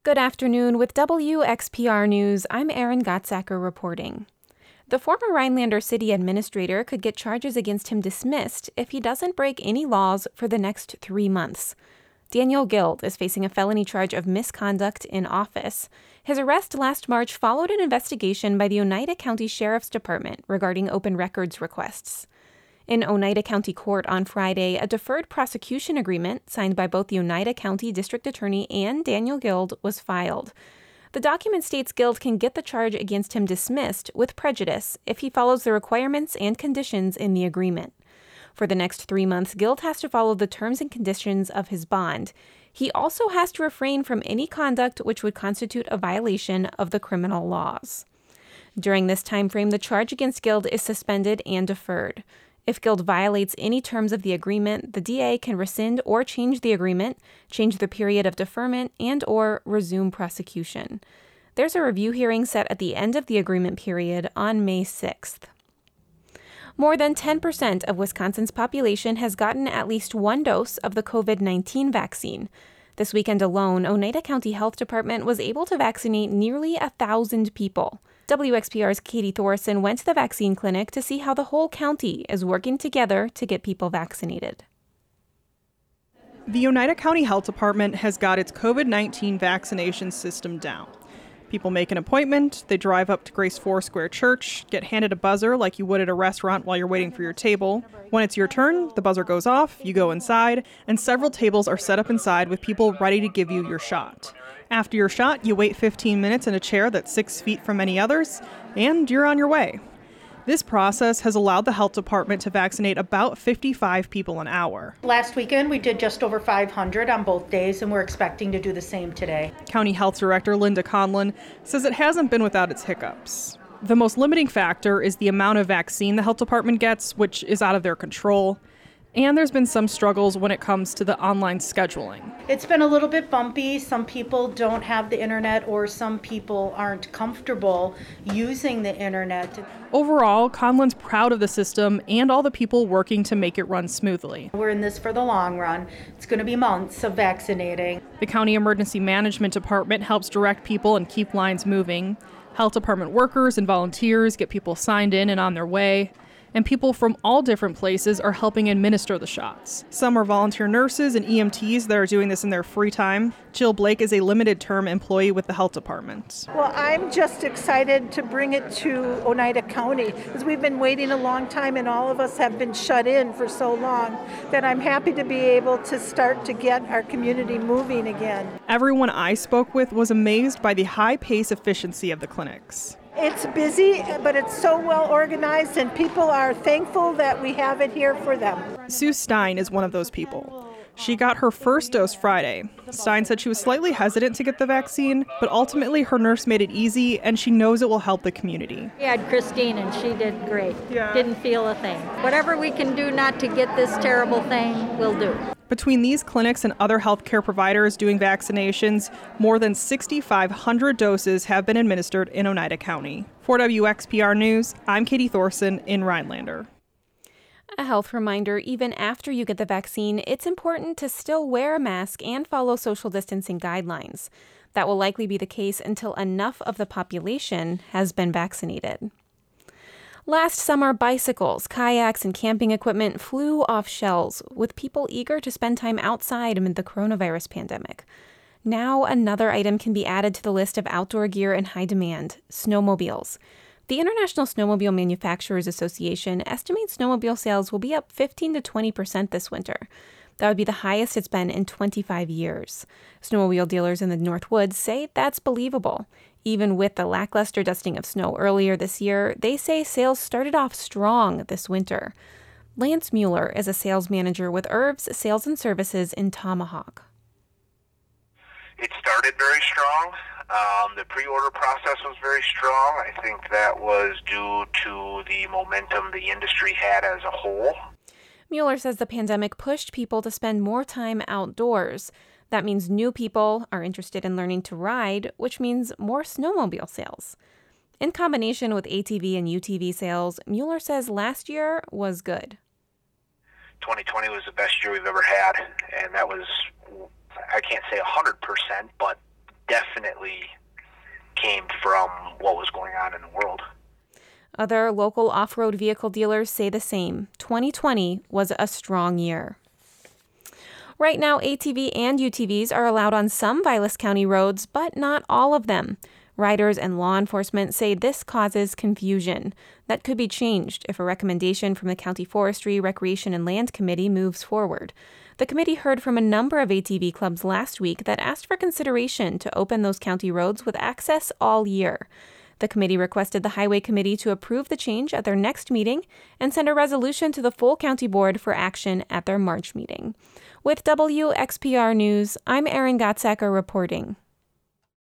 Good afternoon. With WXPR News, I'm Erin Gottsacker reporting. The former Rhinelander city administrator could get charges against him dismissed if he doesn't break any laws for the next 3 months. Daniel Guild is facing a felony charge of misconduct in office. His arrest last March followed an investigation by the Oneida County Sheriff's Department regarding open records requests. In Oneida County Court on Friday, a deferred prosecution agreement signed by both the Oneida County District Attorney and Daniel Guild was filed. The document states Guild can get the charge against him dismissed with prejudice if he follows the requirements and conditions in the agreement. For the next 3 months, Guild has to follow the terms and conditions of his bond. He also has to refrain from any conduct which would constitute a violation of the criminal laws. During this time frame, the charge against Guild is suspended and deferred. If Guild violates any terms of the agreement, the DA can rescind or change the agreement, change the period of deferment, and/or resume prosecution. There's a review hearing set at the end of the agreement period on May 6th. More than 10% of Wisconsin's population has gotten at least one dose of the COVID-19 vaccine. This weekend alone, Oneida County Health Department was able to vaccinate nearly 1,000 people. WXPR's Katie Thorson went to the vaccine clinic to see how the whole county is working together to get people vaccinated. The Oneida County Health Department has got its COVID-19 vaccination system down. People make an appointment, they drive up to Grace Foursquare Church, get handed a buzzer like you would at a restaurant while you're waiting for your table. When it's your turn, the buzzer goes off, you go inside, and several tables are set up inside with people ready to give you your shot. After your shot, you wait 15 minutes in a chair that's 6 feet from any others, and you're on your way. This process has allowed the health department to vaccinate about 55 people an hour. Last weekend, we did just over 500 on both days, and we're expecting to do the same today. County Health Director Linda Conlon says it hasn't been without its hiccups. The most limiting factor is the amount of vaccine the health department gets, which is out of their control. And there's been some struggles when it comes to the online scheduling. It's been a little bit bumpy. Some people don't have the internet, or some people aren't comfortable using the internet. Overall, Conlon's proud of the system and all the people working to make it run smoothly. We're in this for the long run. It's going to be months of vaccinating. The County Emergency Management Department helps direct people and keep lines moving. Health department workers and volunteers get people signed in and on their way. And people from all different places are helping administer the shots. Some are volunteer nurses and EMTs that are doing this in their free time. Jill Blake is a limited-term employee with the health department. Well, I'm just excited to bring it to Oneida County, because we've been waiting a long time and all of us have been shut in for so long that I'm happy to be able to start to get our community moving again. Everyone I spoke with was amazed by the high-pace efficiency of the clinics. It's busy, but it's so well organized, and people are thankful that we have it here for them. Sue Stein is one of those people. She got her first dose Friday. Stein said she was slightly hesitant to get the vaccine, but ultimately her nurse made it easy, and she knows it will help the community. We had Christine, and she did great. Yeah. Didn't feel a thing. Whatever we can do not to get this terrible thing, we'll do. Between these clinics and other healthcare providers doing vaccinations, more than 6,500 doses have been administered in Oneida County. For WXPR News, I'm Katie Thorson in Rhinelander. A health reminder, even after you get the vaccine, it's important to still wear a mask and follow social distancing guidelines. That will likely be the case until enough of the population has been vaccinated. Last summer, bicycles, kayaks, and camping equipment flew off shelves, with people eager to spend time outside amid the coronavirus pandemic. Now, another item can be added to the list of outdoor gear in high demand: snowmobiles. The International Snowmobile Manufacturers Association estimates snowmobile sales will be up 15 to 20% this winter. That would be the highest it's been in 25 years. Snowmobile dealers in the North Woods say that's believable. Even with the lackluster dusting of snow earlier this year, they say sales started off strong this winter. Lance Mueller is a sales manager with Irv's Sales and Services in Tomahawk. It started very strong. The pre-order process was very strong. I think that was due to the momentum the industry had as a whole. Mueller says the pandemic pushed people to spend more time outdoors. That means new people are interested in learning to ride, which means more snowmobile sales. In combination with ATV and UTV sales, Mueller says last year was good. 2020 was the best year we've ever had, and that was, I can't say 100%, but definitely directly came from what was going on in the world. Other local off-road vehicle dealers say the same. 2020 was a strong year. Right now, ATV and UTVs are allowed on some Vilas County roads, but not all of them. Riders and law enforcement say this causes confusion. That could be changed if a recommendation from the County Forestry, Recreation, and Land Committee moves forward. The committee heard from a number of ATV clubs last week that asked for consideration to open those county roads with access all year. The committee requested the Highway Committee to approve the change at their next meeting and send a resolution to the full county board for action at their March meeting. With WXPR News, I'm Erin Gottsacker reporting.